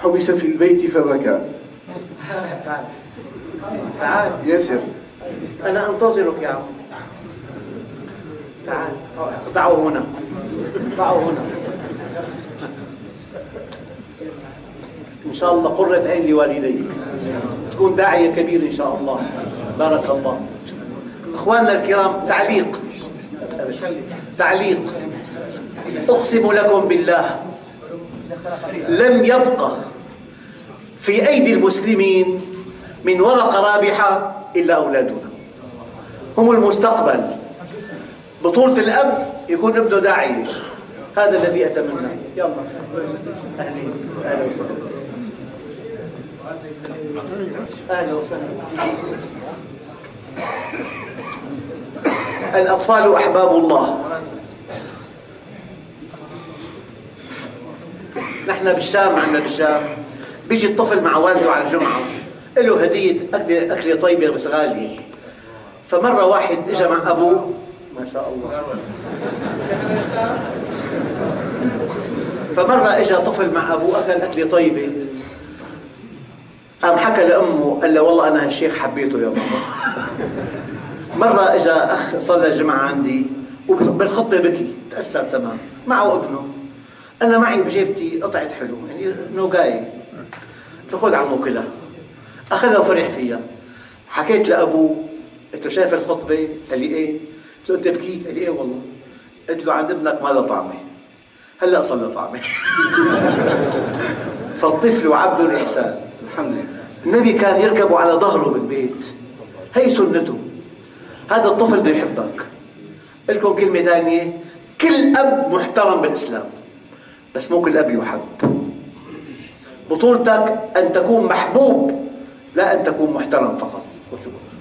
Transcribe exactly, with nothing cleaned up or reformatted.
حبس في البيت فبكى. تعال تعال ياسر، أنا أنتظرك يا عم. تعال ضعه هنا، ضعه هنا. إن شاء الله قرة عين لوالديك، تكون داعية كبير إن شاء الله. بارك الله. إخواننا الكرام، تعليق تعليق أقسم لكم بالله لن يبقى في أيدي المسلمين من ورقة رابحة إلا أولادنا، هم المستقبل. بطولة الأب يكون ابنه داعية، هذا الذي أتمنى. يلا أهلين، أهلا وسهلا، أهلا وسهلا. الأطفال أحباب الله. نحن بالشام، عندنا بالشام بيجي الطفل مع والده على الجمعة، له هدية أكلة أكلة طيبة بس غالية. فمرة واحد إجا مع أبوه، ما شاء الله، فمرة إجا طفل مع أبوه أكل أكلة طيبة، قام حكى لأمه قال له والله أنا هالشيخ حبيته يا ماما. مرة إجا أخ صلى الجمعة عندي وبالخطبة بكي، تأثر تمام، معه ابنه. أنا معي بجيبتي قطعة حلو يعني نوقاية، قلت له خذ عمو كلها. أخذها وفرح فيها. حكيت لأبوه، قلت له شايف الخطبة؟ قال لي إيه؟ قلت له أنت بكيت؟ قال لي إيه والله. قلت له عند ابنك ما له طعمة، هلأ صار له طعمة. فالطفل عبد الإحسان. الحمد لله. النبي كان يركب على ظهره بالبيت، هي سنته. هذا الطفل بده يحبك. لكم كلمة ثانية، كل أب محترم بالإسلام، بس مو كل أب يحب. بطولتك أن تكون محبوب، لا أن تكون محترم فقط. وشكرا.